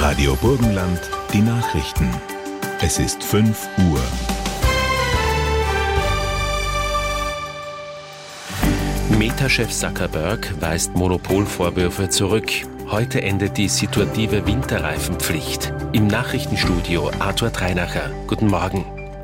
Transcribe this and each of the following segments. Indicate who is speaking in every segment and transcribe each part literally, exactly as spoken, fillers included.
Speaker 1: Radio Burgenland, die Nachrichten. Es ist fünf Uhr.
Speaker 2: Meta-Chef Zuckerberg weist Monopolvorwürfe zurück. Heute endet die situative Winterreifenpflicht. Im Nachrichtenstudio Arthur Treinacher. Guten Morgen.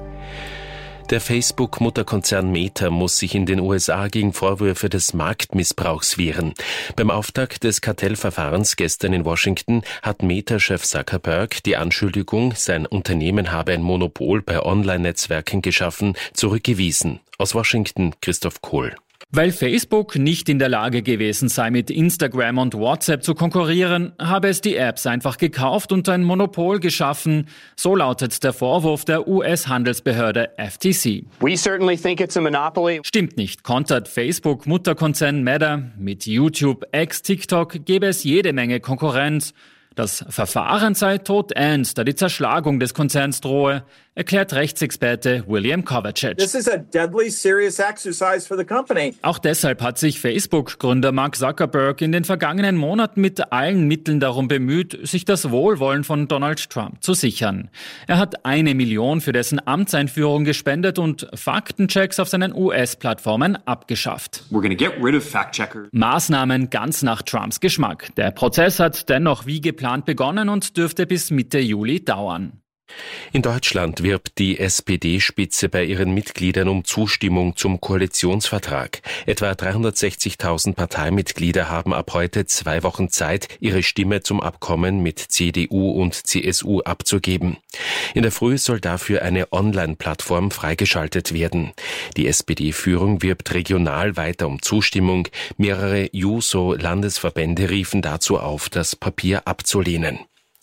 Speaker 2: Der Facebook-Mutterkonzern Meta muss sich in den U S A gegen Vorwürfe des Marktmissbrauchs wehren. Beim Auftakt des Kartellverfahrens gestern in Washington hat Meta-Chef Zuckerberg die Anschuldigung, sein Unternehmen habe ein Monopol bei Online-Netzwerken geschaffen, zurückgewiesen. Aus Washington Christoph Kohl.
Speaker 3: Weil Facebook nicht in der Lage gewesen sei, mit Instagram und WhatsApp zu konkurrieren, habe es die Apps einfach gekauft und ein Monopol geschaffen. So lautet der Vorwurf der U S-Handelsbehörde F T C.
Speaker 4: We certainly think it's a monopoly.
Speaker 3: Stimmt nicht, kontert Facebook-Mutterkonzern Meta. Mit YouTube, X, TikTok gäbe es jede Menge Konkurrenz. Das Verfahren sei todernst, da die Zerschlagung des Konzerns drohe, erklärt Rechtsexperte William Kovacic.
Speaker 5: This is a deadly serious exercise for the company.
Speaker 3: Auch deshalb hat sich Facebook-Gründer Mark Zuckerberg in den vergangenen Monaten mit allen Mitteln darum bemüht, sich das Wohlwollen von Donald Trump zu sichern. Er hat eine Million für dessen Amtseinführung gespendet und Faktenchecks auf seinen U S-Plattformen abgeschafft.
Speaker 6: We're gonna get rid of fact-checkers.
Speaker 3: Maßnahmen ganz nach Trumps Geschmack. Der Prozess hat dennoch wie geplant begonnen und dürfte bis Mitte Juli dauern.
Speaker 2: In Deutschland wirbt die S P D-Spitze bei ihren Mitgliedern um Zustimmung zum Koalitionsvertrag. Etwa dreihundertsechzigtausend Parteimitglieder haben ab heute zwei Wochen Zeit, ihre Stimme zum Abkommen mit C D U und C S U abzugeben. In der Früh soll dafür eine Online-Plattform freigeschaltet werden. Die S P D-Führung wirbt regional weiter um Zustimmung. Mehrere Juso-Landesverbände riefen dazu auf, das Papier abzulehnen.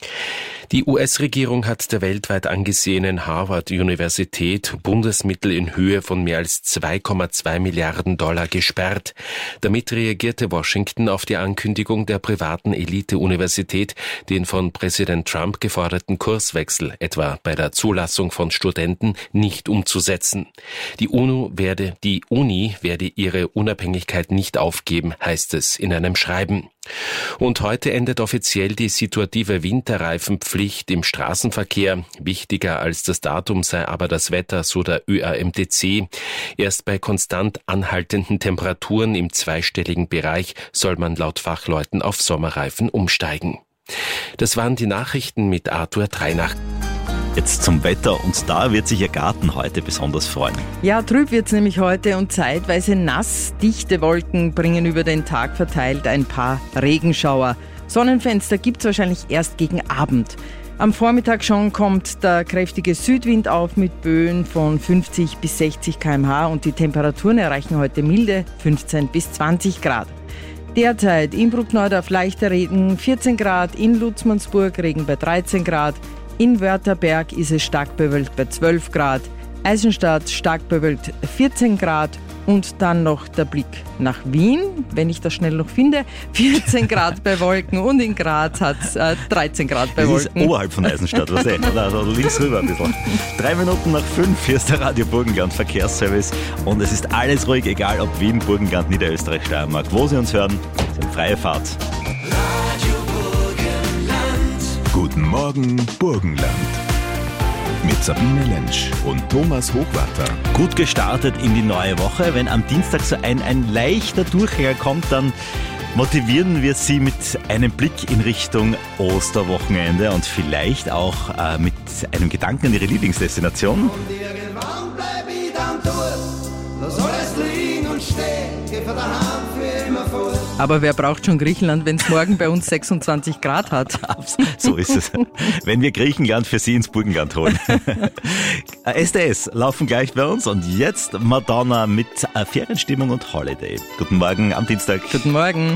Speaker 2: Die U S-Regierung hat der weltweit angesehenen Harvard-Universität Bundesmittel in Höhe von mehr als zwei Komma zwei Milliarden Dollar gesperrt. Damit reagierte Washington auf die Ankündigung der privaten Elite-Universität, den von Präsident Trump geforderten Kurswechsel, etwa bei der Zulassung von Studenten, nicht umzusetzen. Die UNO werde, die Uni werde ihre Unabhängigkeit nicht aufgeben, heißt es in einem Schreiben. Und heute endet offiziell die situative Winterreifenpflicht im Straßenverkehr. Wichtiger als das Datum sei aber das Wetter, so der Ö A M T C. Erst bei konstant anhaltenden Temperaturen im zweistelligen Bereich soll man laut Fachleuten auf Sommerreifen umsteigen. Das waren die Nachrichten mit Arthur Treinacher.
Speaker 7: Jetzt zum Wetter, und da wird sich Ihr Garten heute besonders freuen.
Speaker 8: Ja, trüb wird's nämlich heute und zeitweise nass. Dichte Wolken bringen über den Tag verteilt ein paar Regenschauer. Sonnenfenster gibt's wahrscheinlich erst gegen Abend. Am Vormittag schon kommt der kräftige Südwind auf mit Böen von fünfzig bis sechzig Kilometer pro Stunde und die Temperaturen erreichen heute milde fünfzehn bis zwanzig Grad. Derzeit in Bruckneudorf leichter Regen vierzehn Grad, in Lutzmannsburg Regen bei dreizehn Grad, in Wörtherberg ist es stark bewölkt bei zwölf Grad, Eisenstadt stark bewölkt vierzehn Grad und dann noch der Blick nach Wien, wenn ich das schnell noch finde, vierzehn Grad bei Wolken und in Graz hat es äh, dreizehn Grad bei Wolken.
Speaker 7: Das ist oberhalb von Eisenstadt, was eh? Oder links rüber ein bisschen. Drei Minuten nach fünf, hier ist der Radio Burgenland Verkehrsservice und es ist alles ruhig, egal ob Wien, Burgenland, Niederösterreich, Steiermark. Wo Sie uns hören, sind freie Fahrt.
Speaker 1: Guten Morgen, Burgenland. Mit Sabine Lentsch und Thomas Hochwarter.
Speaker 7: Gut gestartet in die neue Woche. Wenn am Dienstag so ein, ein leichter Durchhänger kommt, dann motivieren wir Sie mit einem Blick in Richtung Osterwochenende und vielleicht auch äh, mit einem Gedanken an Ihre Lieblingsdestination.
Speaker 9: Und irgendwann bleib ich dann dort, lass alles liegen und stehen, geh von daheim für immer fort.
Speaker 8: Aber wer braucht schon Griechenland, wenn es morgen bei uns sechsundzwanzig Grad hat?
Speaker 7: So ist es. Wenn wir Griechenland für Sie ins Burgenland holen. S D S laufen gleich bei uns und jetzt Madonna mit Ferienstimmung und Holiday. Guten Morgen am Dienstag.
Speaker 8: Guten Morgen.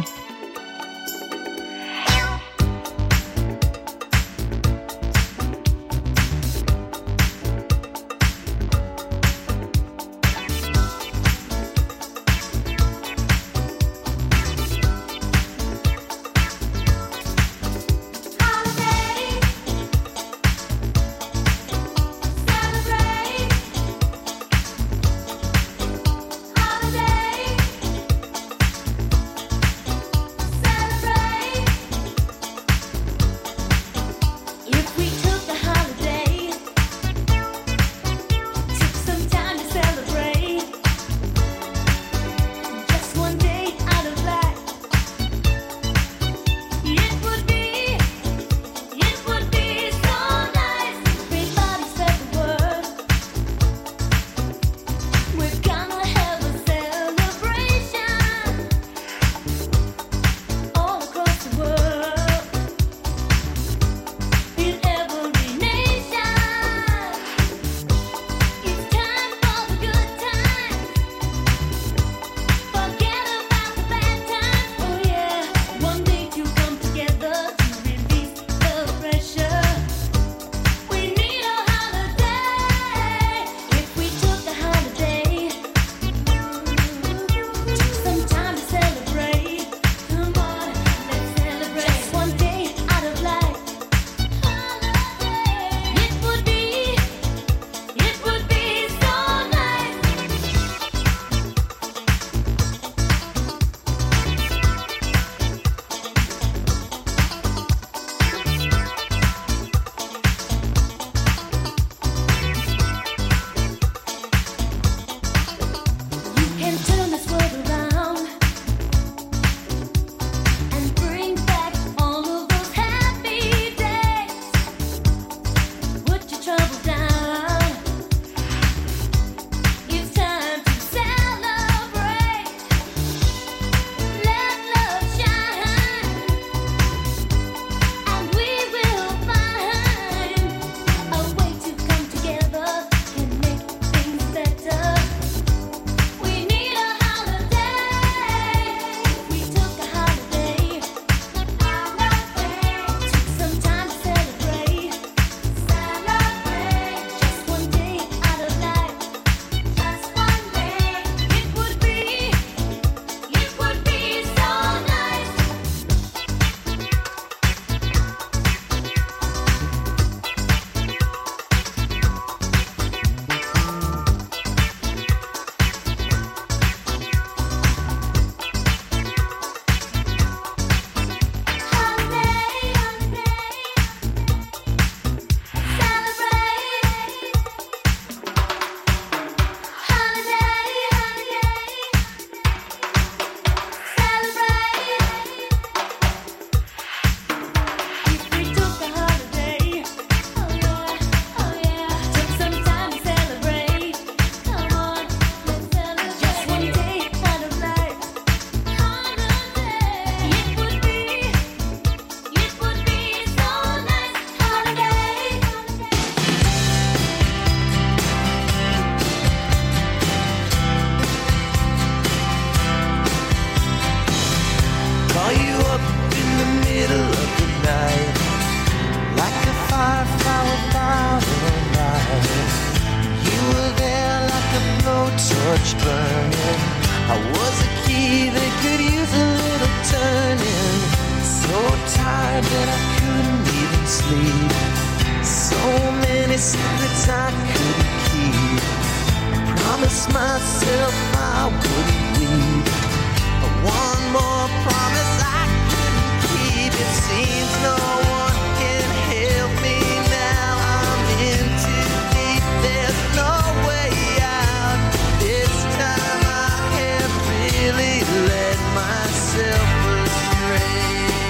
Speaker 9: torch burning. I was a key that could use a little turning. So tired that I couldn't even sleep. So many secrets I couldn't keep. I promised myself I wouldn't leave. One more promise I couldn't keep. It seems no one can help me now. I'm in too deep. There's no way out. This time I have really led myself astray.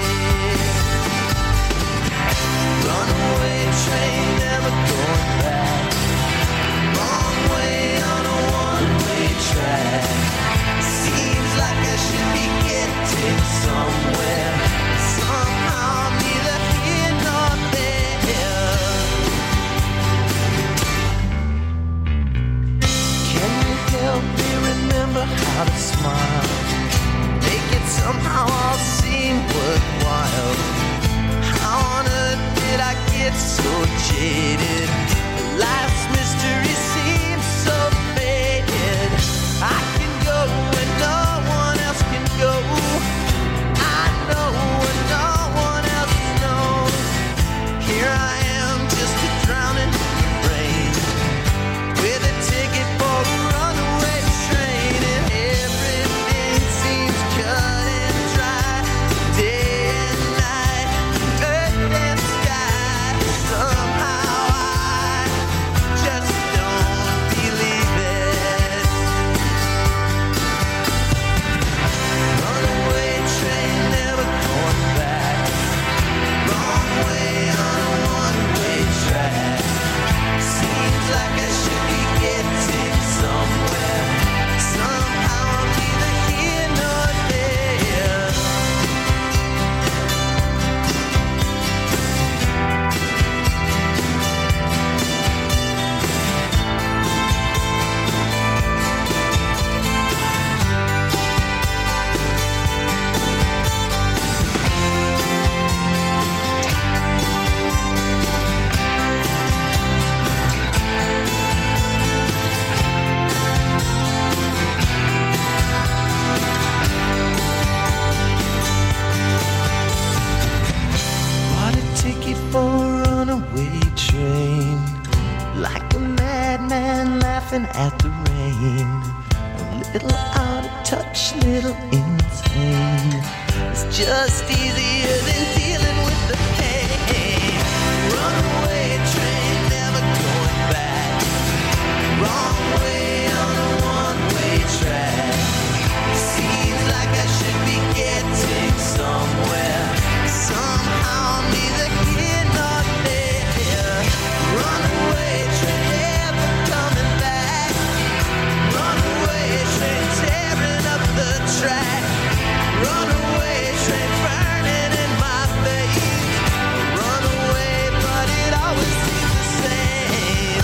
Speaker 9: Runaway train, never going back. Wrong way on a one-way track. Seems like I should be getting somewhere. Somehow neither here nor there. Can you help me remember how to smile? Make it somehow all seem worthwhile. How on earth did I get so jaded? Life's mystery seems so faded. I can go when no one else can go. I know when no one else knows. Here I am, just a drowning rain, with a ticket for a runaway train, and everything seems cut and dry. Day and night, earth and sky. Somehow I just don't believe it. Runaway train, never going back. Wrong way on a one-way track. Seems like I should be getting somewhere. Somehow I'm neither here nor there. Bought a ticket for a runaway train, like a madman laughing at the rain. A little out of touch, little insane. It's just easier than dealing with the pain. Runaway train, never going back. Wrong way on a one-way track. Seems like I should be getting somewhere. Somehow neither here nor there. Runaway train, never coming back. Runaway train, tearing up the track. Runaway train, burning in my veins. Runaway, but it always seems the same.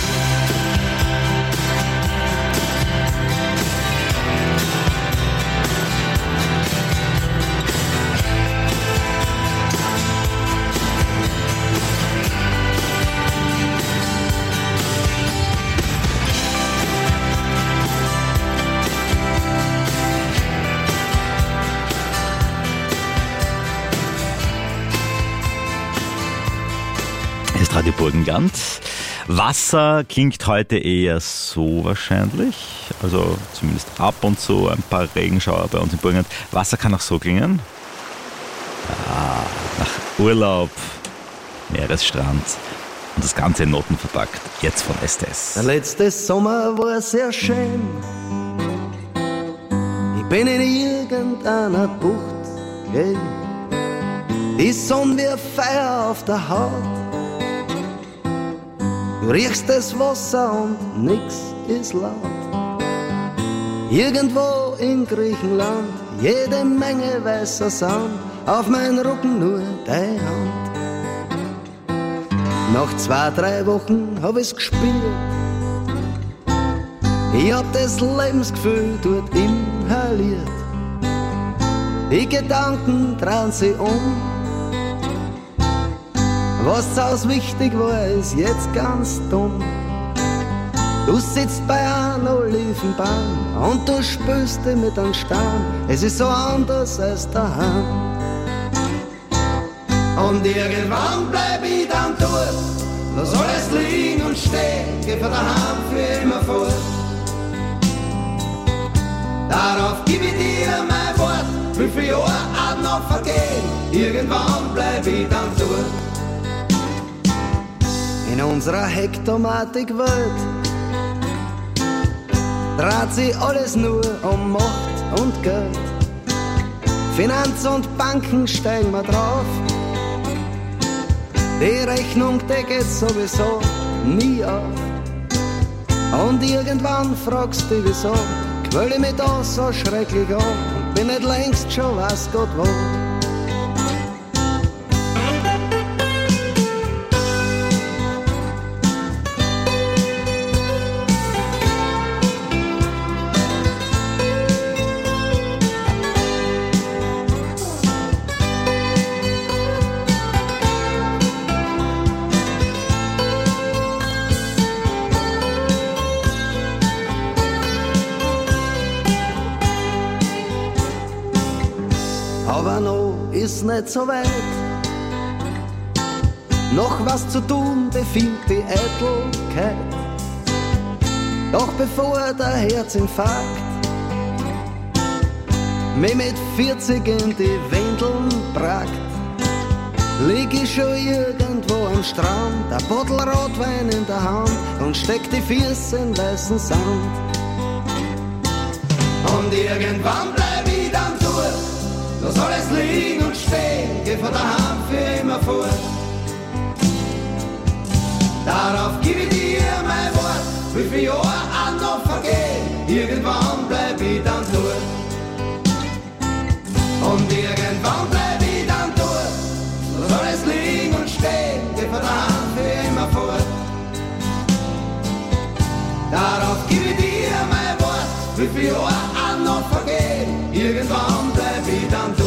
Speaker 7: Hier ist Radio Burgenland. Wasser klingt heute eher so wahrscheinlich. Also zumindest ab und zu ein paar Regenschauer bei uns im Burgenland. Wasser kann auch so klingen. Ah, nach Urlaub, Meeresstrand und das Ganze in Noten verpackt. Jetzt von S T S.
Speaker 9: Der letzte Sommer war sehr schön. Ich bin in irgendeiner Bucht, gell? Die Sonne wie Feuer auf der Haut. Du riechst das Wasser und nix ist laut. Irgendwo in Griechenland, jede Menge weißer Sand, auf meinen Rücken nur deine Hand. Nach zwei, drei Wochen hab ich's gespürt. Ich hab das Lebensgefühl dort inhaliert. Die Gedanken drehen sich um. Was aus wichtig war, ist jetzt ganz dumm. Du sitzt bei einem Olivenbaum und du spürst dich mit einem Stamm. Es ist so anders als daheim. Und irgendwann bleib ich dann dort, lass alles liegen und stehen, geh von daheim für immer fort. Darauf gib ich dir mein Wort, wie viele Jahre auch noch vergehen, irgendwann bleib ich dann dort. In unserer Hektomatik-Welt dreht sich alles nur um Macht und Geld. Finanz und Banken steigen wir drauf. Die Rechnung, die geht sowieso nie auf. Und irgendwann fragst du dich wieso, quäl ich mich da so schrecklich an und bin nicht längst schon weiß Gott wo. Aber noch ist nicht so weit. Noch was zu tun befiehlt die Eitelkeit. Doch bevor der Herzinfarkt mich mit vierzig in die Windeln bragt, lieg ich schon irgendwo am Strand, ein Bottle Rotwein in der Hand und steck die Füße in weißen Sand. Und irgendwann bleib ich dann dort, lass alles liegen und stehen, geh von daheim für immer fort. Darauf gib ich dir mein Wort, wie viele Jahre auch noch vergehen, irgendwann bleib ich dann dort. Und irgendwann bleib ich dann dort, lass alles liegen und stehen, geh von daheim für immer fort. Darauf gib ich dir mein Wort, wie viele Jahre auch noch vergehen, irgendwann bleib ich dann dort.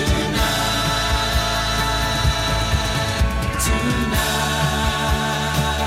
Speaker 9: Tonight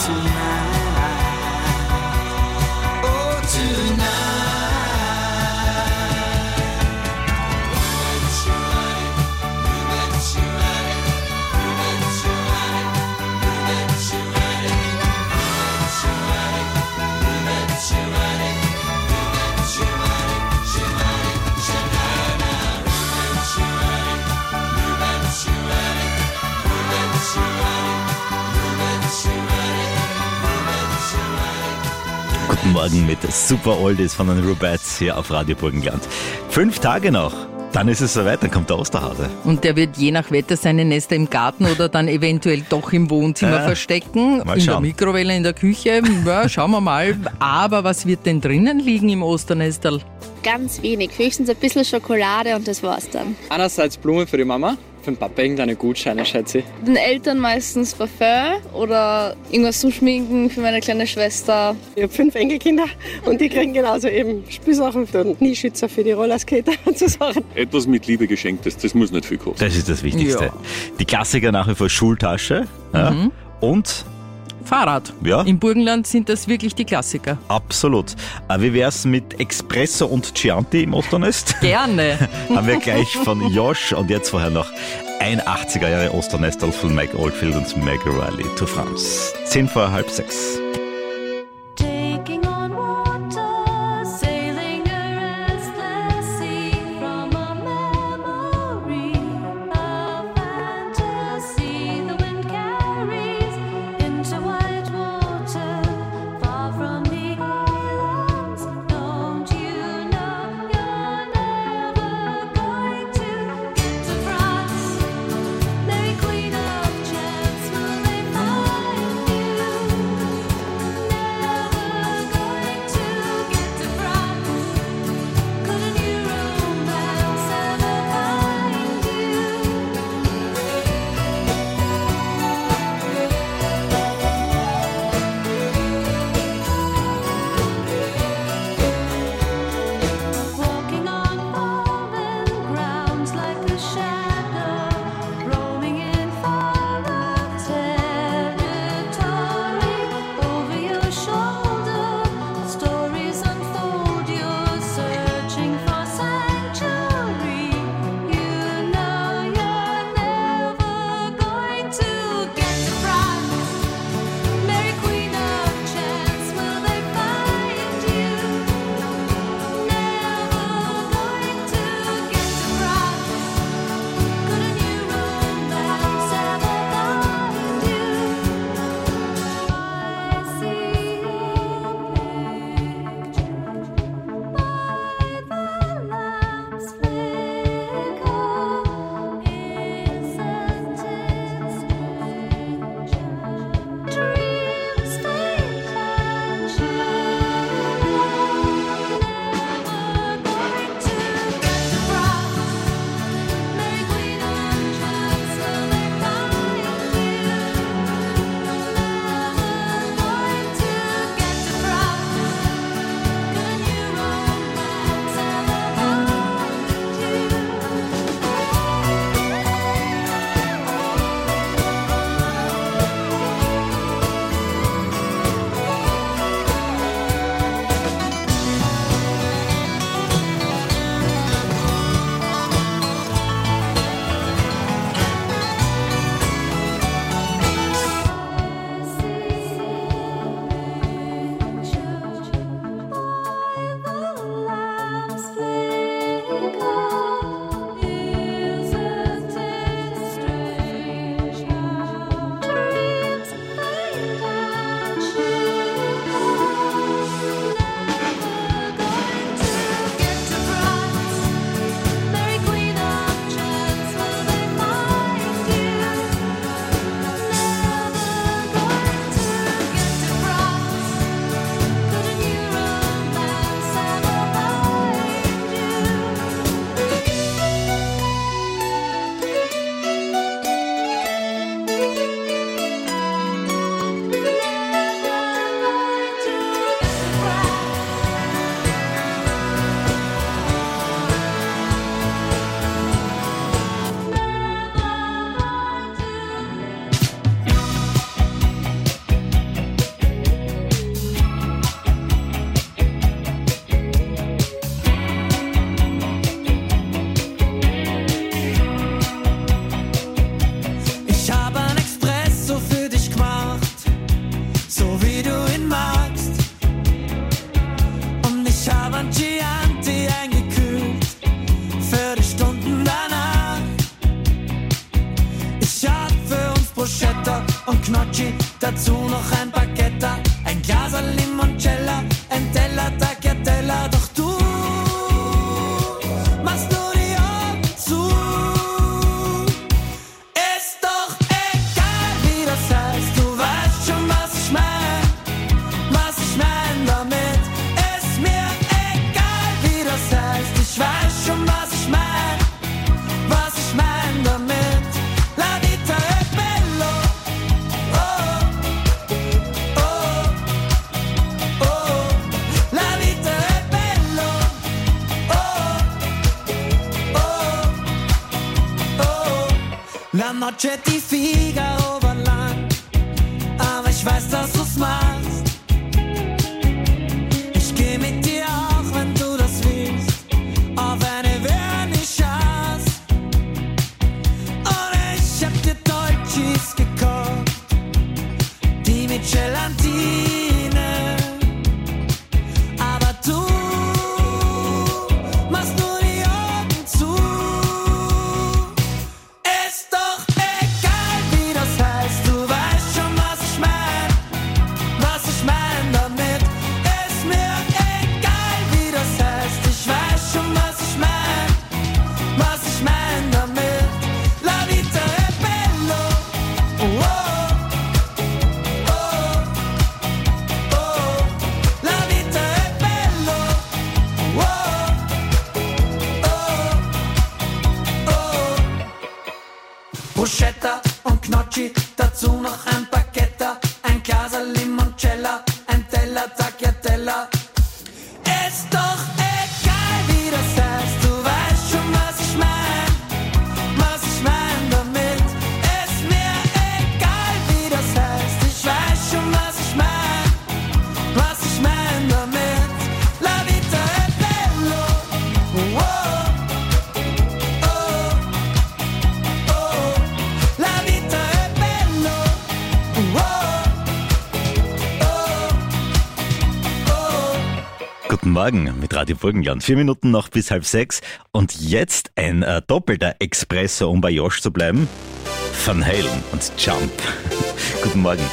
Speaker 7: Guten Morgen mit Super Oldies von den Rubettes hier auf Radio Burgenland. Fünf Tage noch, dann ist es soweit, dann kommt der Osterhase.
Speaker 8: Und der wird je nach Wetter seine Nester im Garten oder dann eventuell doch im Wohnzimmer
Speaker 7: Ja,
Speaker 8: verstecken.
Speaker 7: mal
Speaker 8: In der
Speaker 7: schauen.
Speaker 8: Mikrowelle, in der Küche. Ja, schauen wir mal. Aber was wird denn drinnen liegen im Osternestel?
Speaker 10: Ganz wenig, höchstens ein bisschen Schokolade und das war's dann.
Speaker 11: Einerseits Blumen für die Mama, für den Papa irgendeine Gutscheine, schätze ich.
Speaker 10: Den Eltern meistens Parfum oder irgendwas zum Schminken für meine kleine Schwester.
Speaker 12: Ich habe fünf Enkelkinder und die kriegen genauso eben Spielsachen und Knieschützer für die Rollerskater und so Sachen.
Speaker 13: Etwas mit Liebe geschenktes, das muss nicht viel kosten.
Speaker 7: Das ist das Wichtigste.
Speaker 8: Ja.
Speaker 7: Die Klassiker nach wie vor Schultasche ja,
Speaker 8: Mhm.
Speaker 7: und
Speaker 8: Fahrrad.
Speaker 7: Ja.
Speaker 8: Im Burgenland sind das wirklich die Klassiker.
Speaker 7: absolut. Äh, Wie wär's mit Espresso und Chianti im Osternest?
Speaker 8: Gerne.
Speaker 7: Haben wir gleich von Josh und jetzt vorher noch ein achtziger Jahre Osternestel von Mike Oldfield und Meg Riley to France. Zehn vor halb sechs.
Speaker 9: Taking on water, sailing a restless sea from a memory of fantasy. The wind carries into white water, far from the islands. Don't you know you're never going to get to France? Mary Queen of Chance, will they find you? noch ein Baguetta, ein Glas Limoncello, ein Teller Tagliatella, doch du machst nur die Augen zu. Ist doch egal, wie das heißt, du weißt schon, was ich mein, was ich mein damit. Ist mir egal, wie das heißt, ich weiß schon, was ich mein, was ich mein damit. La vita è bello, oh, oh, oh, la vita è bello, oh, oh, oh. La noche di Figaro war lang, aber ich weiß, dass du's machst. Ich geh mit dir auch, wenn du das willst, auf eine Vernissage. Und ich hab dir Dolcis gekocht, die mit Gelatine. Aber du machst nur die Augen zu. Ist doch egal, wie das heißt, du weißt schon, was ich mein, was ich mein damit. Ist mir egal, wie das heißt, ich weiß schon, was ich mein, was ich mein damit. La vita è bello, oh, oh, oh, la vita è bello, oh, oh, oh. Bruschetta und Gnocchi, dazu noch ein Baguetta, ein Glas Limoncello, ein Teller Tagliatella. Ist doch egal, wie das heißt, du weißt schon, was ich mein, was ich mein damit. Ist mir egal, wie das heißt, ich weiß schon, was ich mein, was ich mein damit. La vita è bello, oh, oh, oh, la vita è bello, oh, oh, oh.
Speaker 7: Guten Morgen mit Radio Burgenland. Vier Minuten noch bis halb sechs. Und jetzt ein äh, doppelter Espresso, um bei Josh zu bleiben. Van Halen und Jump. Guten Morgen.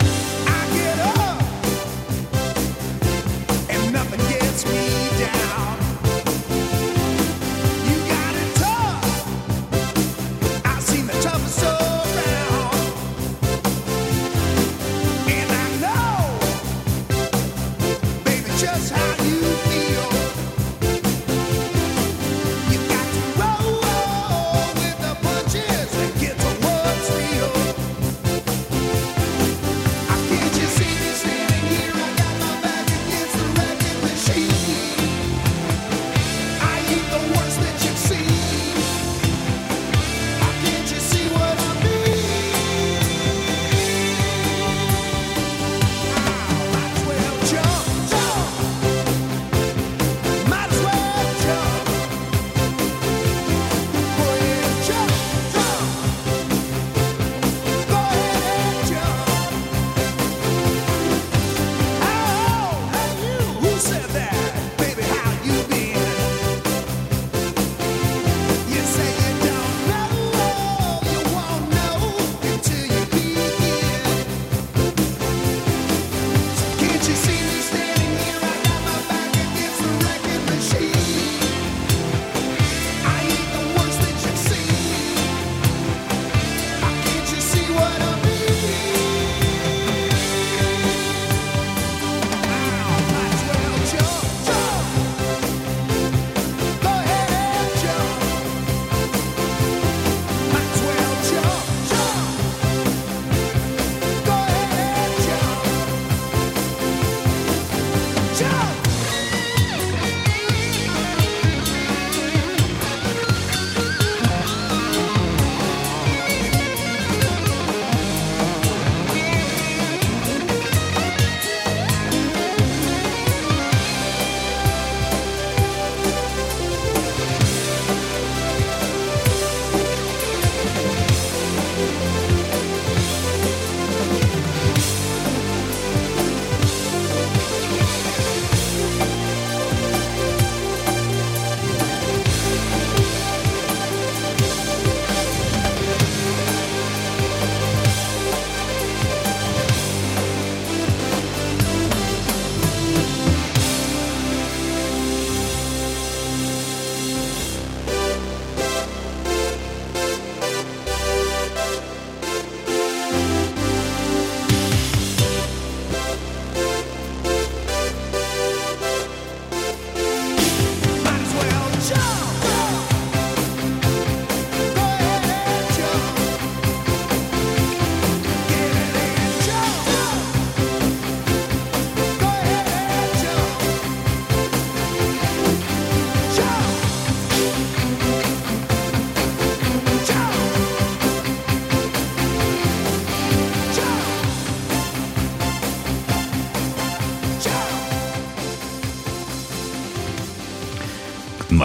Speaker 9: And nothing gets me down.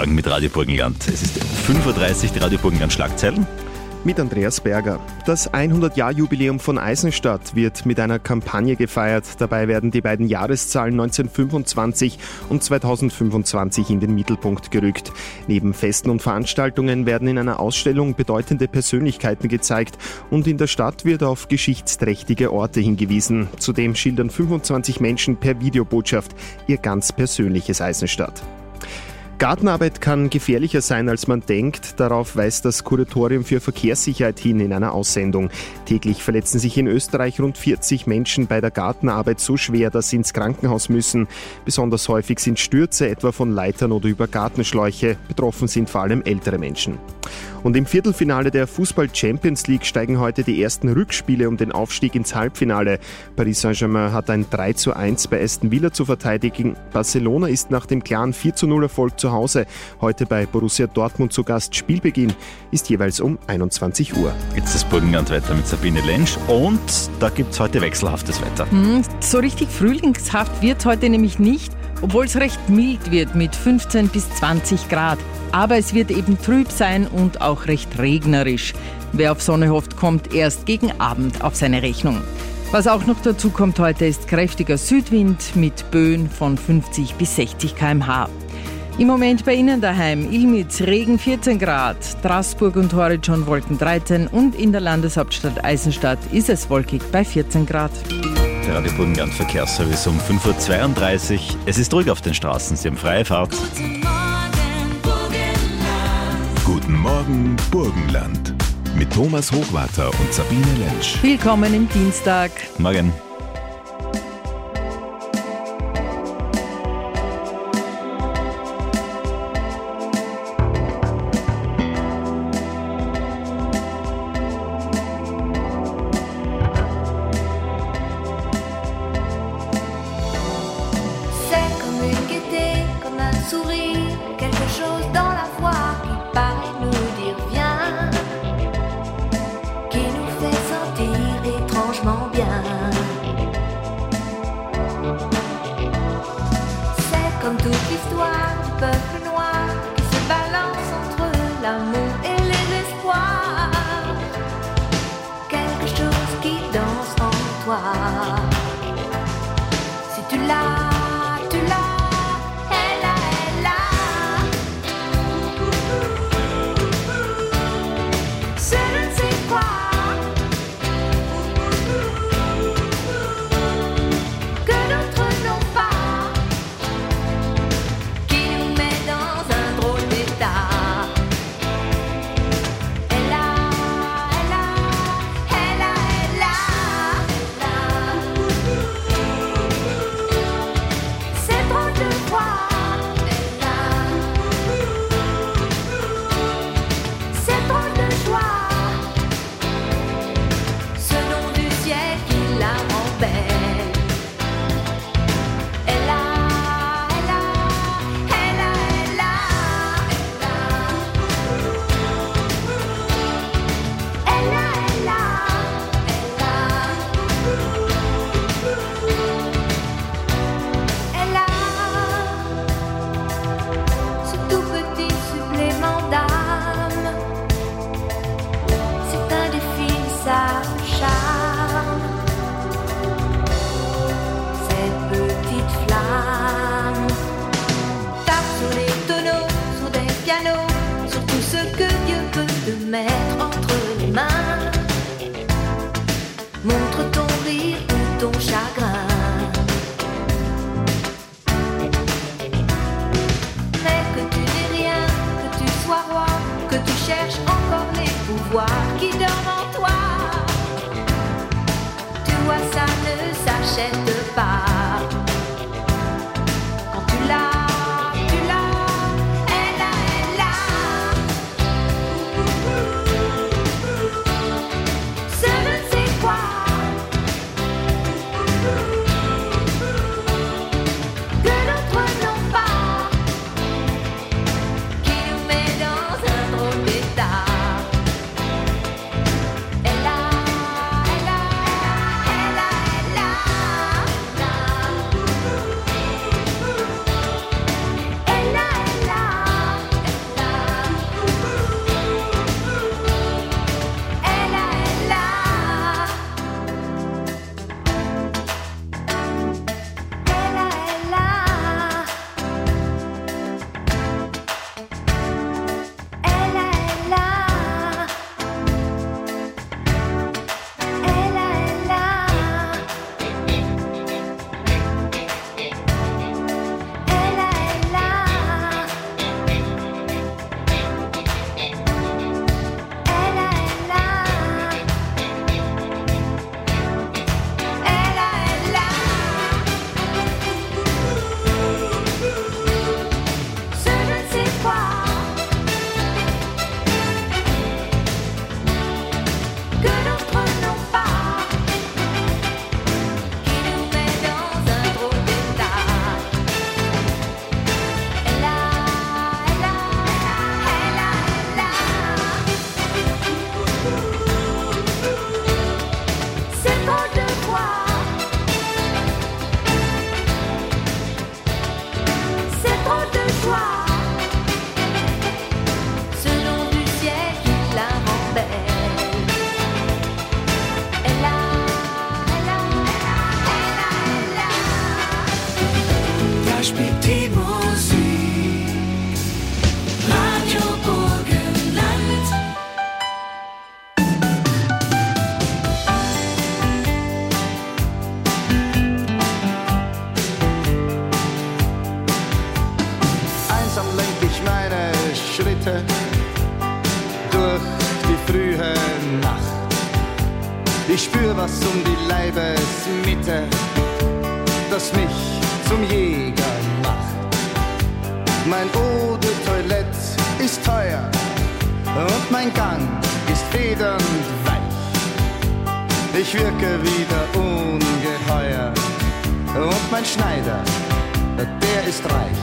Speaker 7: Morgen mit Radio Burgenland. Es ist fünf Uhr dreißig, die Radio Burgenland Schlagzeilen.
Speaker 14: Mit Andreas Berger. Das hundert-Jahr-Jubiläum von Eisenstadt wird mit einer Kampagne gefeiert. Dabei werden die beiden Jahreszahlen neunzehnhundertfünfundzwanzig und zweitausendfünfundzwanzig in den Mittelpunkt gerückt. Neben Festen und Veranstaltungen werden in einer Ausstellung bedeutende Persönlichkeiten gezeigt und in der Stadt wird auf geschichtsträchtige Orte hingewiesen. Zudem schildern fünfundzwanzig Menschen per Videobotschaft ihr ganz persönliches Eisenstadt. Gartenarbeit kann gefährlicher sein, als man denkt. Darauf weist das Kuratorium für Verkehrssicherheit hin in einer Aussendung. Täglich verletzen sich in Österreich rund vierzig Menschen bei der Gartenarbeit so schwer, dass sie ins Krankenhaus müssen. Besonders häufig sind Stürze, etwa von Leitern oder über Gartenschläuche. Betroffen sind vor allem ältere Menschen. Und im Viertelfinale der Fußball-Champions League steigen heute die ersten Rückspiele um den Aufstieg ins Halbfinale. Paris Saint-Germain hat ein drei zu eins bei Aston Villa zu verteidigen. Barcelona ist nach dem klaren vier zu null Erfolg zu Hause. Heute bei Borussia Dortmund zu Gast. Spielbeginn ist jeweils um einundzwanzig Uhr.
Speaker 7: Jetzt das Burgenland weiter mit Sabine Lentsch und da gibt es heute wechselhaftes Wetter.
Speaker 8: Hm, so richtig frühlingshaft wird es heute nämlich nicht, obwohl es recht mild wird mit fünfzehn bis zwanzig Grad. Aber es wird eben trüb sein und auch recht regnerisch. Wer auf Sonne hofft, kommt erst gegen Abend auf seine Rechnung. Was auch noch dazu kommt heute ist kräftiger Südwind mit Böen von fünfzig bis sechzig Kilometer pro Stunde. Im Moment bei Ihnen daheim Ilmitz Regen vierzehn Grad, Straßburg und Horizon Wolken dreizehn und in der Landeshauptstadt Eisenstadt ist es wolkig bei vierzehn Grad.
Speaker 7: Der Radio Burgenland Verkehrsservice um fünf Uhr zweiunddreißig. Es ist ruhig auf den Straßen, Sie haben freie Fahrt.
Speaker 1: Guten Morgen, Burgenland. Guten Morgen, Burgenland. Mit Thomas Hochwarter und Sabine Lentsch.
Speaker 8: Willkommen im Dienstag.
Speaker 7: Morgen.
Speaker 15: La
Speaker 9: Schritte durch die frühe Nacht. Ich spür was um die Leibesmitte, das mich zum Jäger macht. Mein Eau de Toilette ist teuer und mein Gang ist federnd weich. Ich wirke wieder ungeheuer und mein Schneider, der ist reich.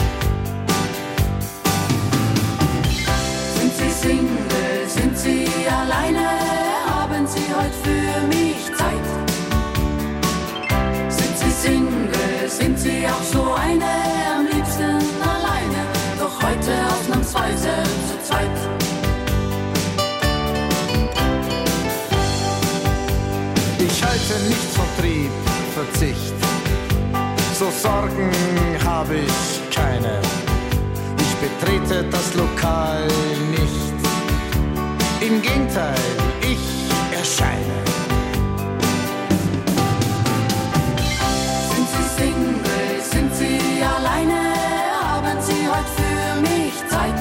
Speaker 15: Sind Sie Single, sind Sie alleine, haben Sie heute für mich Zeit? Sind Sie Single, sind Sie auch so eine, am liebsten alleine, doch heute ausnahmsweise zu zweit.
Speaker 9: Ich halte nichts von Trieb, Verzicht, so Sorgen habe ich keine. Ich betrete das Lokal nicht, im Gegenteil, ich erscheine.
Speaker 15: Sind Sie Single, sind Sie alleine, haben Sie heute für mich Zeit?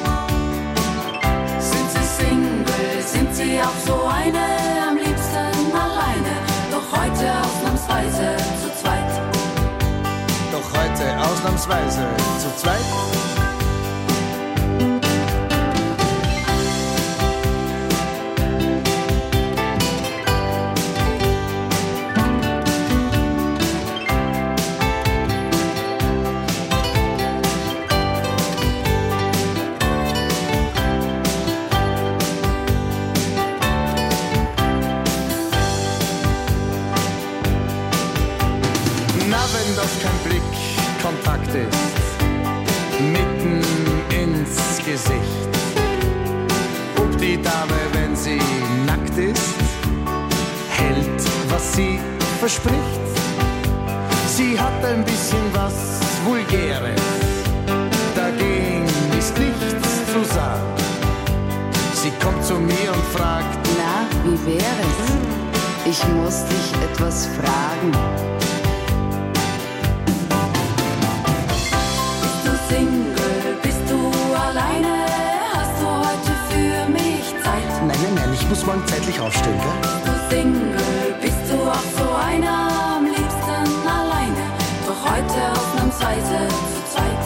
Speaker 15: Sind Sie Single, sind Sie auch so eine, am liebsten alleine, doch heute ausnahmsweise zu zweit.
Speaker 9: Doch heute ausnahmsweise zu zweit. Kein Blickkontakt ist, mitten ins Gesicht. Ob die Dame, wenn sie nackt ist, hält, was sie verspricht. Sie hat ein bisschen was Vulgäres, dagegen ist nichts zu sagen. Sie kommt zu mir und fragt:
Speaker 16: Na, wie wär's? Ich muss dich etwas fragen.
Speaker 15: Single, bist du alleine? Hast du heute für mich Zeit?
Speaker 9: Nein, nein, nein, ich muss morgen zeitlich aufstehen, gell?
Speaker 15: Bist du Single, bist du auch so einer, am liebsten alleine, doch heute ausnahmsweise zu zweit.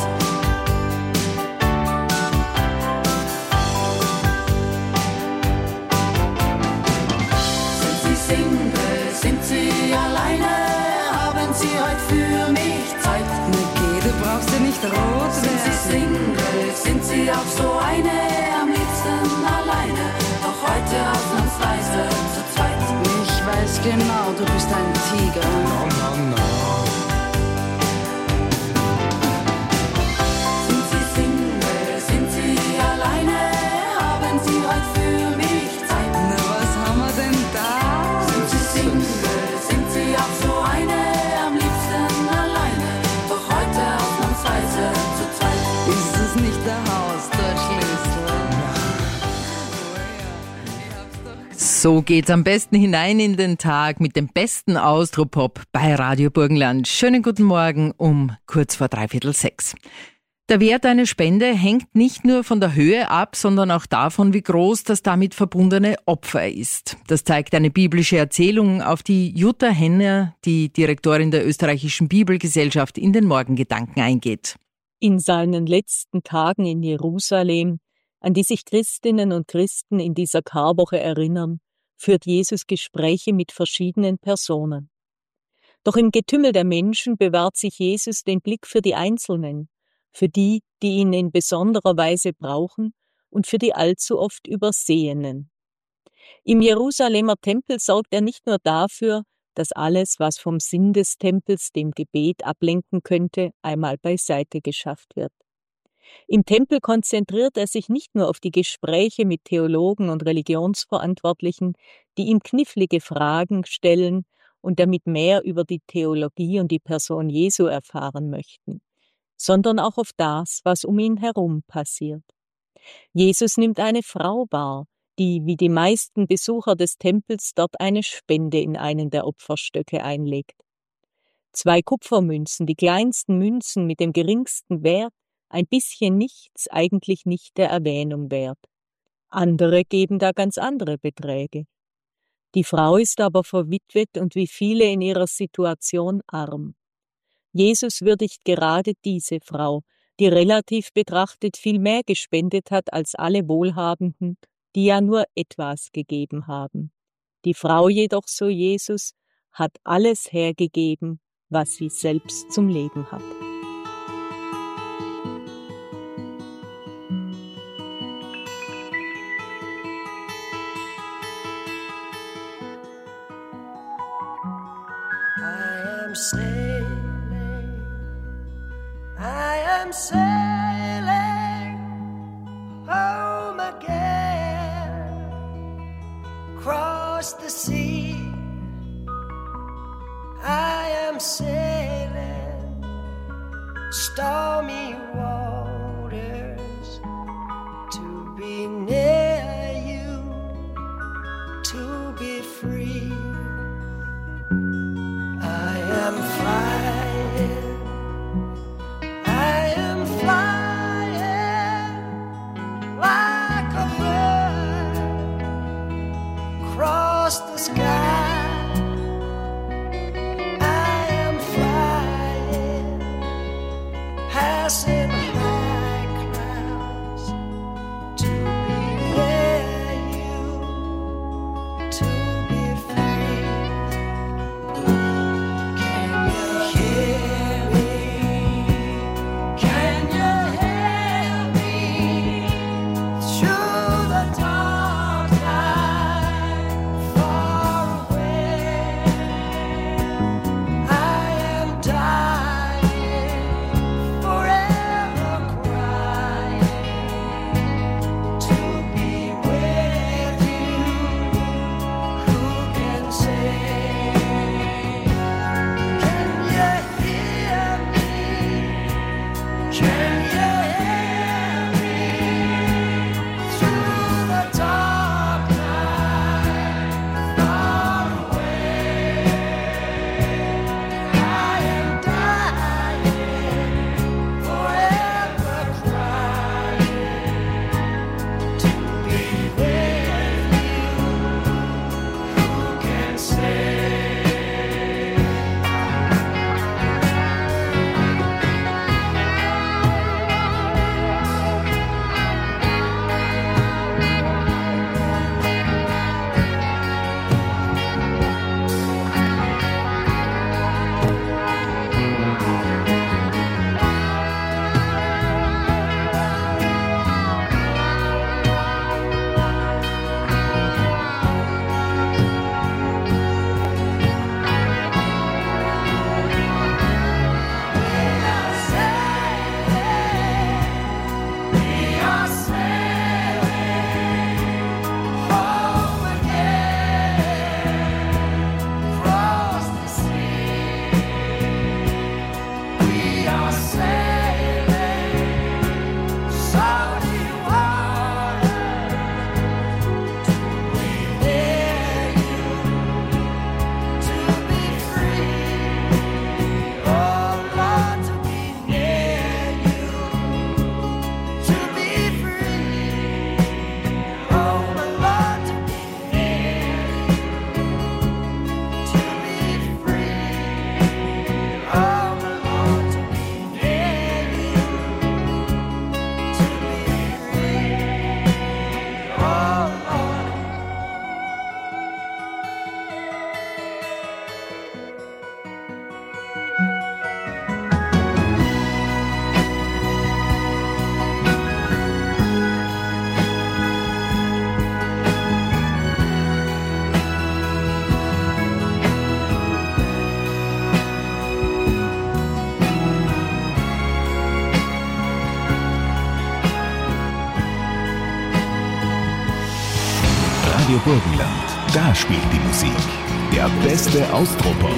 Speaker 15: Sind Sie Single, sind Sie alleine, haben Sie heute für mich Zeit?
Speaker 16: Okay, du brauchst ja nicht rot werden.
Speaker 15: Sind Sie Single, sind Sie auch so eine, am liebsten alleine, doch heute ausnahmsweise zu zweit.
Speaker 16: Ich weiß genau, du bist ein Tiger.
Speaker 9: No, no, no.
Speaker 15: Sind Sie Single, sind Sie alleine, haben Sie heute für mich Zeit?
Speaker 16: Na, was haben wir denn da?
Speaker 15: Sind Sie Single, sind Sie auch so eine, am liebsten alleine, doch heute ausnahmsweise zu zweit.
Speaker 16: Ist es nicht der Haustürschlüssel?
Speaker 8: So geht's am besten hinein in den Tag mit dem besten Austropop bei Radio Burgenland. Schönen guten Morgen um kurz vor dreiviertel sechs. Der Wert einer Spende hängt nicht nur von der Höhe ab, sondern auch davon, wie groß das damit verbundene Opfer ist. Das zeigt eine biblische Erzählung, auf die Jutta Henner, die Direktorin der Österreichischen Bibelgesellschaft, in den Morgengedanken eingeht.
Speaker 17: In seinen letzten Tagen in Jerusalem, an die sich Christinnen und Christen in dieser Karwoche erinnern, führt Jesus Gespräche mit verschiedenen Personen. Doch im Getümmel der Menschen bewahrt sich Jesus den Blick für die Einzelnen, für die, die ihn in besonderer Weise brauchen und für die allzu oft Übersehenen. Im Jerusalemer Tempel sorgt er nicht nur dafür, dass alles, was vom Sinn des Tempels, dem Gebet, ablenken könnte, einmal beiseite geschafft wird. Im Tempel konzentriert er sich nicht nur auf die Gespräche mit Theologen und Religionsverantwortlichen, die ihm knifflige Fragen stellen und damit mehr über die Theologie und die Person Jesu erfahren möchten, sondern auch auf das, was um ihn herum passiert. Jesus nimmt eine Frau wahr, die, wie die meisten Besucher des Tempels, dort eine Spende in einen der Opferstöcke einlegt. Zwei Kupfermünzen, die kleinsten Münzen mit dem geringsten Wert, ein bisschen nichts eigentlich nicht der Erwähnung wert. Andere geben da ganz andere Beträge. Die Frau ist aber verwitwet und wie viele in ihrer Situation arm. Jesus würdigt gerade diese Frau, die relativ betrachtet viel mehr gespendet hat als alle Wohlhabenden, die ja nur etwas gegeben haben. Die Frau jedoch, so Jesus, hat alles hergegeben, was sie selbst zum Leben hat.
Speaker 9: I am sailing, I am sailing home again, across the sea. I am sailing stormy waters to be near you, to be free. I am flying, I am flying like a bird across the sky. I am flying, passing high clouds to be near you, to be free. Can you hear me? Can you hear me through the dark night, far away? I am dying, forever crying to be with you. Who can say? Can you hear me? Can you hear me through the dark night, far away? I am dying, forever crying to be with you. Who can say?
Speaker 1: Radio Burgenland, da spielt die Musik. Der beste Austropop.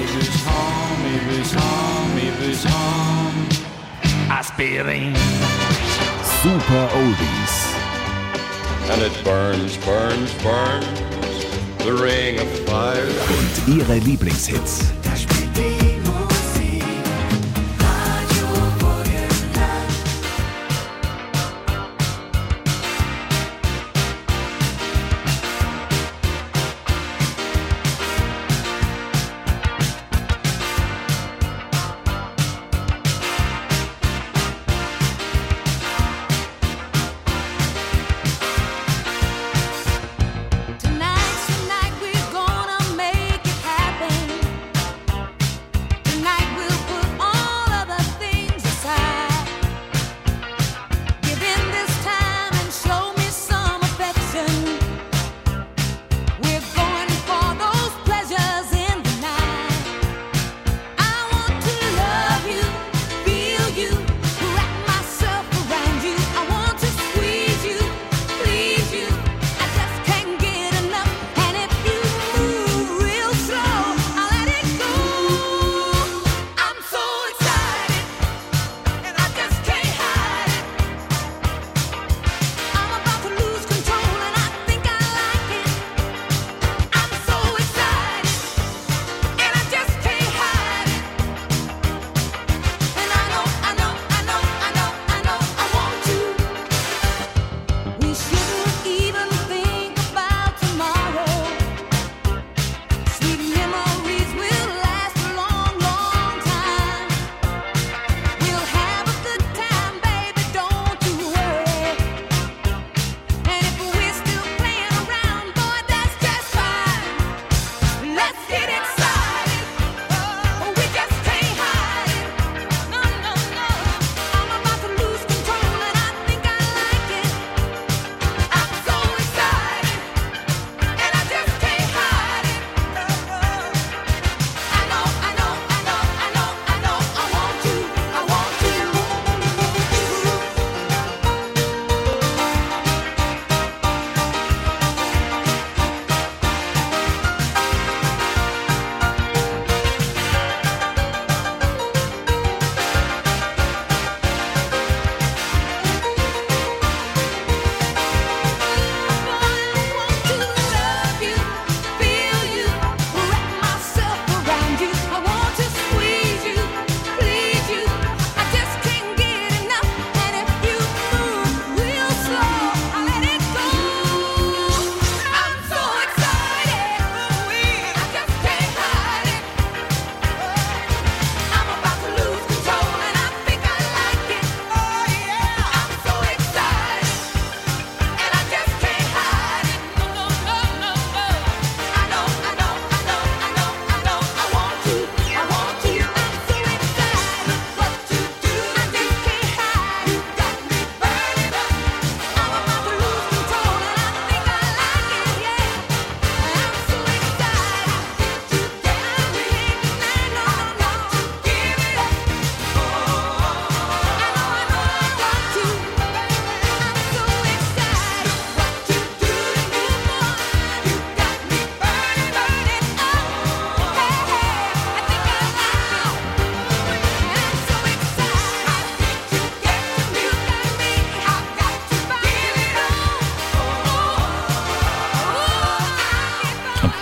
Speaker 9: Aspirin.
Speaker 1: Super Oldies.
Speaker 18: And it burns, burns, burns, the ring of fire.
Speaker 1: Und ihre Lieblingshits.
Speaker 9: Da spielt die Musik. Radio Burgenland.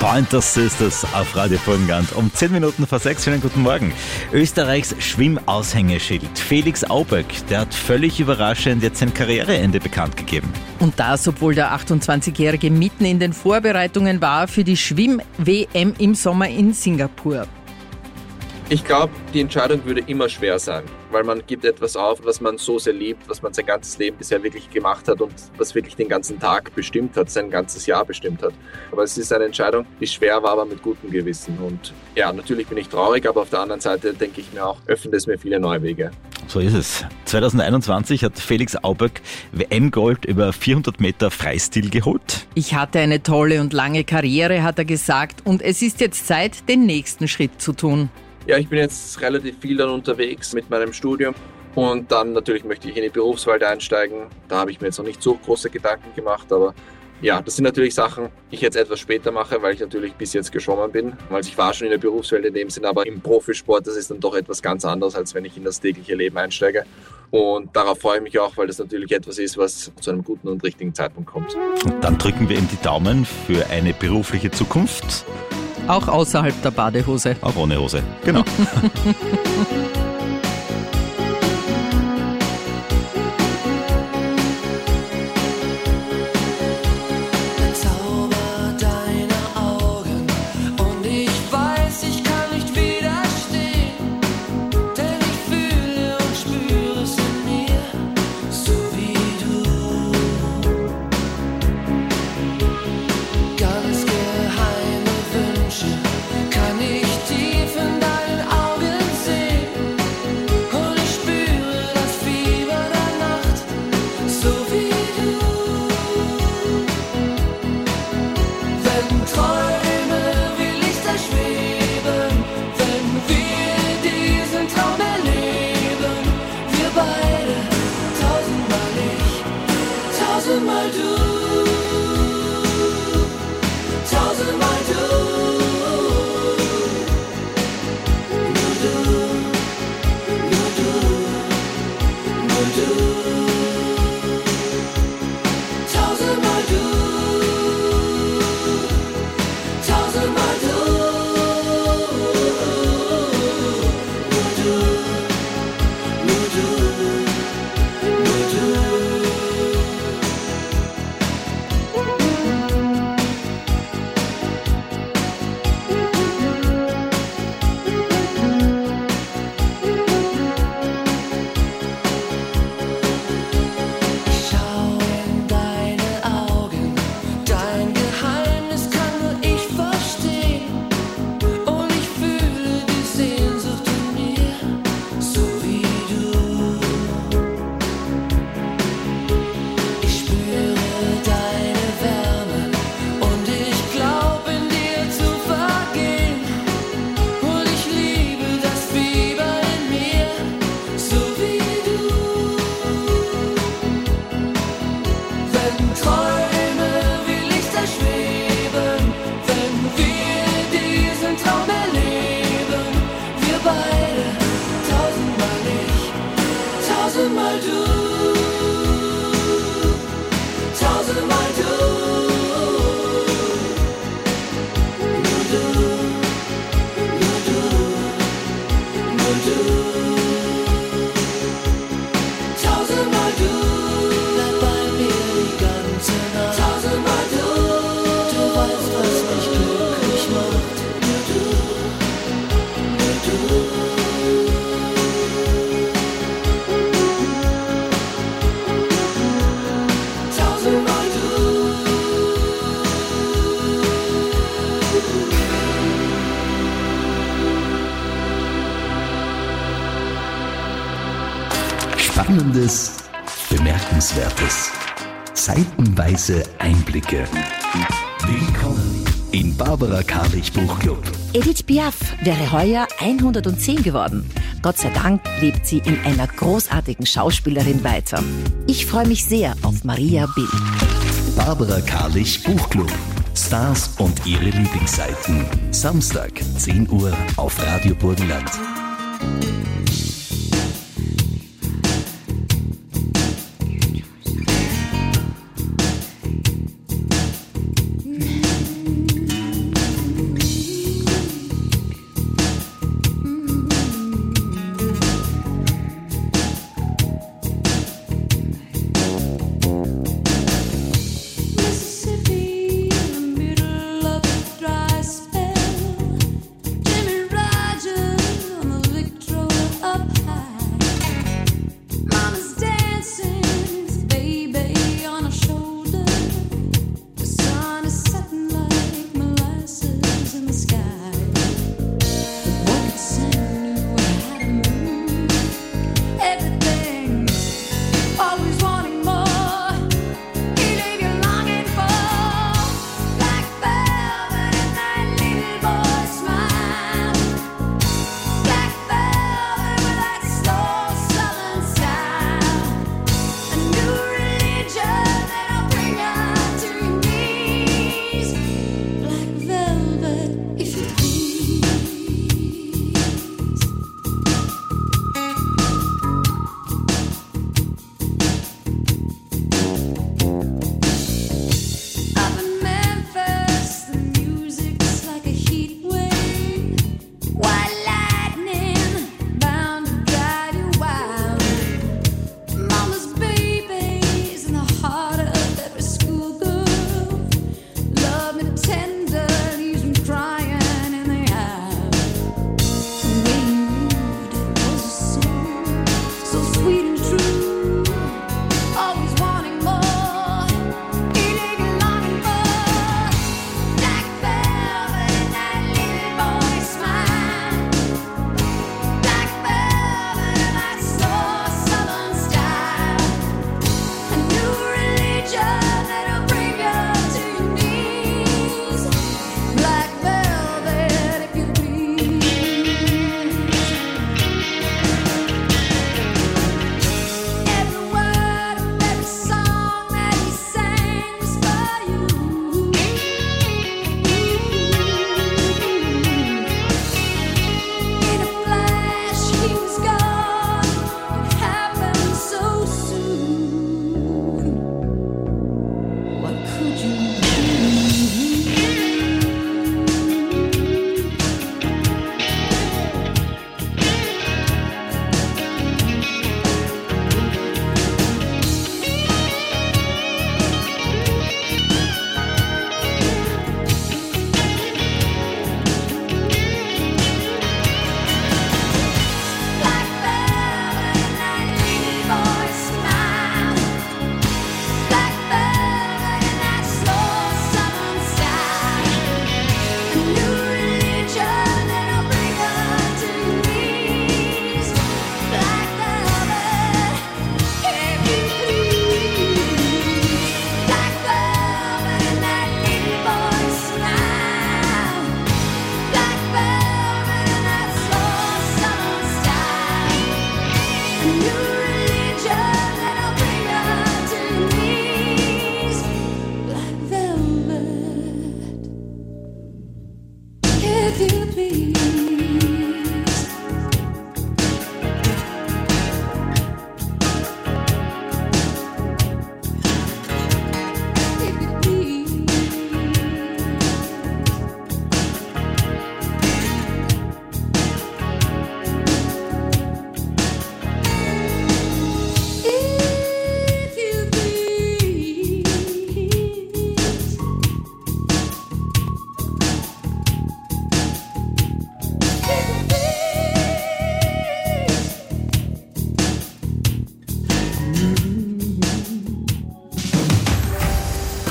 Speaker 7: Pointer Sisters auf Radio Burgenland. Um zehn Minuten vor sechs. Schönen guten Morgen. Österreichs Schwimmaushängeschild Felix Auböck, der hat völlig überraschend jetzt sein Karriereende bekannt gegeben.
Speaker 8: Und das, obwohl der achtundzwanzigjährige mitten in den Vorbereitungen war für die Schwimm-W M im Sommer in Singapur.
Speaker 19: Ich glaube, die Entscheidung würde immer schwer sein, weil man gibt etwas auf, was man so sehr liebt, was man sein ganzes Leben bisher wirklich gemacht hat und was wirklich den ganzen Tag bestimmt hat, sein ganzes Jahr bestimmt hat. Aber es ist eine Entscheidung, die schwer war, aber mit gutem Gewissen. Und ja, natürlich bin ich traurig, aber auf der anderen Seite denke ich mir auch, öffnet es mir viele neue Wege.
Speaker 7: So ist es. zwanzig einundzwanzig hat Felix Auböck W M-Gold über vierhundert Meter Freistil geholt.
Speaker 8: Ich hatte eine tolle und lange Karriere, hat er gesagt, und es ist jetzt Zeit, den nächsten Schritt zu tun.
Speaker 19: Ja, ich bin jetzt relativ viel dann unterwegs mit meinem Studium und dann natürlich möchte ich in die Berufswelt einsteigen. Da habe ich mir jetzt noch nicht so große Gedanken gemacht, aber ja, das sind natürlich Sachen, die ich jetzt etwas später mache, weil ich natürlich bis jetzt geschwommen bin. Also ich war schon in der Berufswelt in dem Sinn, aber im Profisport, das ist dann doch etwas ganz anderes, als wenn ich in das tägliche Leben einsteige. Und darauf freue ich mich auch, weil das natürlich etwas ist, was zu einem guten und richtigen Zeitpunkt kommt.
Speaker 7: Und dann drücken wir ihm die Daumen für eine berufliche Zukunft.
Speaker 8: Auch außerhalb der Badehose.
Speaker 7: Auch ohne Hose, genau.
Speaker 1: Spannendes, Bemerkenswertes, seitenweise Einblicke. Willkommen im Barbara Karlich Buchclub.
Speaker 20: Edith Piaf wäre heuer hundertzehn geworden. Gott sei Dank lebt sie in einer großartigen Schauspielerin weiter. Ich freue mich sehr auf Maria Bill.
Speaker 1: Barbara Karlich Buchclub. Stars und ihre Lieblingsseiten. Samstag, zehn Uhr auf Radio Burgenland.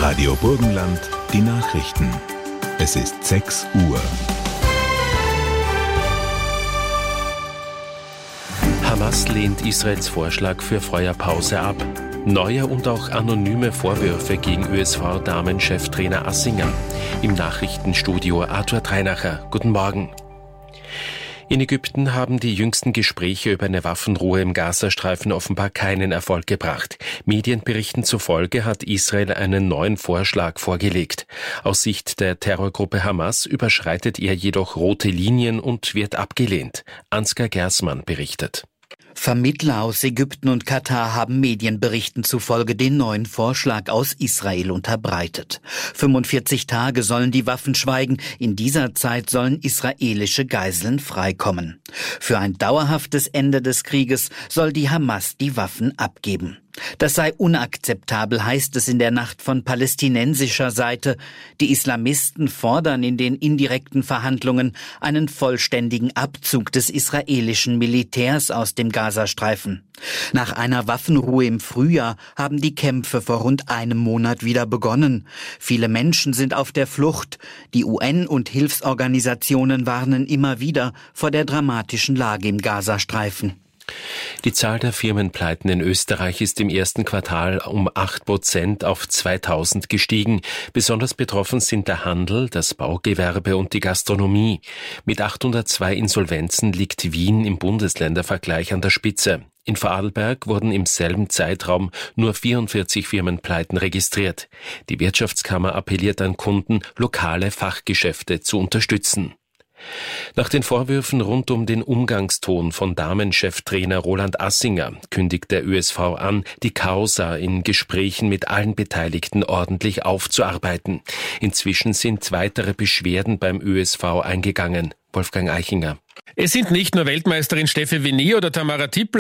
Speaker 21: Radio Burgenland, die Nachrichten. Es ist sechs Uhr.
Speaker 2: Hamas lehnt Israels Vorschlag für Feuerpause ab. Neue und auch anonyme Vorwürfe gegen Ö S V-Damen-Cheftrainer Assinger. Im Nachrichtenstudio Arthur Treinacher. Guten Morgen. In Ägypten haben die jüngsten Gespräche über eine Waffenruhe im Gazastreifen offenbar keinen Erfolg gebracht. Medienberichten zufolge hat Israel einen neuen Vorschlag vorgelegt. Aus Sicht der Terrorgruppe Hamas überschreitet er jedoch rote Linien und wird abgelehnt. Ansgar Gersmann berichtet.
Speaker 22: Vermittler aus Ägypten und Katar haben Medienberichten zufolge den neuen Vorschlag aus Israel unterbreitet. fünfundvierzig Tage sollen die Waffen schweigen, in dieser Zeit sollen israelische Geiseln freikommen. Für ein dauerhaftes Ende des Krieges soll die Hamas die Waffen abgeben. Das sei unakzeptabel, heißt es in der Nacht von palästinensischer Seite. Die Islamisten fordern in den indirekten Verhandlungen einen vollständigen Abzug des israelischen Militärs aus dem Gazastreifen. Nach einer Waffenruhe im Frühjahr haben die Kämpfe vor rund einem Monat wieder begonnen. Viele Menschen sind auf der Flucht. Die U N und Hilfsorganisationen warnen immer wieder vor der dramatischen Lage im Gazastreifen.
Speaker 2: Die Zahl der Firmenpleiten in Österreich ist im ersten Quartal um acht Prozent auf zweitausend gestiegen. Besonders betroffen sind der Handel, das Baugewerbe und die Gastronomie. Mit achthundertzwei Insolvenzen liegt Wien im Bundesländervergleich an der Spitze. In Vorarlberg wurden im selben Zeitraum nur vierundvierzig Firmenpleiten registriert. Die Wirtschaftskammer appelliert an Kunden, lokale Fachgeschäfte zu unterstützen. Nach den Vorwürfen rund um den Umgangston von Damencheftrainer Roland Assinger kündigt der Ö S V an, die Causa in Gesprächen mit allen Beteiligten ordentlich aufzuarbeiten. Inzwischen sind weitere Beschwerden beim Ö S V eingegangen. Wolfgang Eichinger.
Speaker 23: Es sind nicht nur Weltmeisterin Steffi Venier oder Tamara Tippel